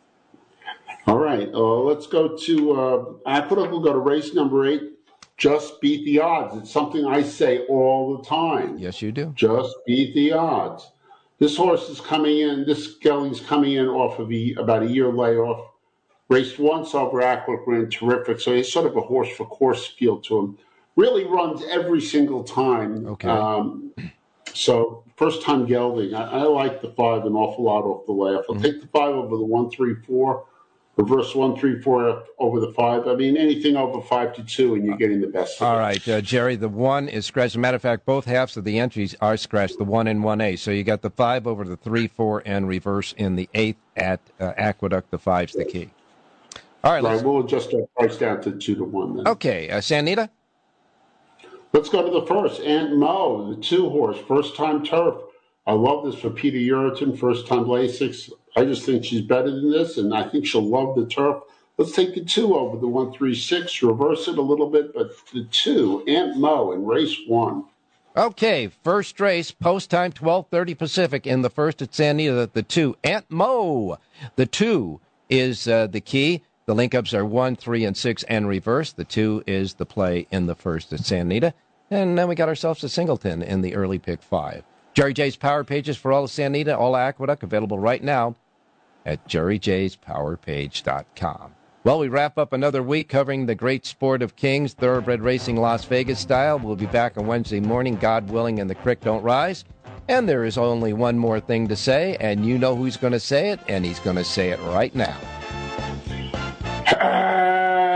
All right, let's go to Aqueduct. We'll go to race number 8. Just beat the odds. It's something I say all the time. Yes, you do. Just beat the odds. This horse is coming in. This gelding's coming in off of about a year layoff. Raced once over Aqueduct, ran terrific. So he's sort of a horse for course feel to him. Really runs every single time. Okay. So first time gelding. I like the 5 an awful lot off the layoff. I'll take the 5 over the 1, 3, 4. Reverse 1, 3, 4 over the 5. I mean, anything over 5 to 2, and you're getting the best. All right, Jerry. The 1 is scratched. As a matter of fact, both halves of the entries are scratched. The 1 and 1A. So you got the 5 over the 3, 4, and reverse in the 8th at Aqueduct. The 5's the key. All right. We'll adjust our price down to 2 to 1. Then. Okay, Santa Anita. Let's go to the first. Aunt Mo, the 2-horse, first time turf. I love this for Peter Uriton, first time Lasix. I just think she's better than this, and I think she'll love the turf. Let's take the 2 over the 1, 3, 6, reverse it a little bit, but the 2, Aunt Mo in race 1. Okay, first race, post time 12:30 Pacific in the first at Santa Anita. The 2, Aunt Mo. The 2 is the key. The link-ups are 1, 3, and 6, and reverse. The 2 is the play in the first at Santa Anita. And then we got ourselves a singleton in the early pick 5. Jerry J's Power Pages for all of Santa Anita, all Aqueduct, available right now at jerryjspowerpage.com. Well, we wrap up another week covering the great sport of Kings, thoroughbred racing Las Vegas style. We'll be back on Wednesday morning, God willing, and the creek don't rise. And there is only one more thing to say, and you know who's going to say it, and he's going to say it right now.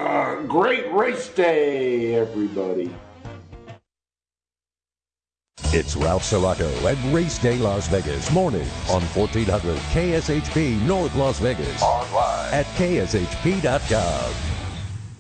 Great race day, everybody. It's Ralph Sirocco at Race Day Las Vegas, morning on 1400 KSHP North Las Vegas. Online at kshp.com.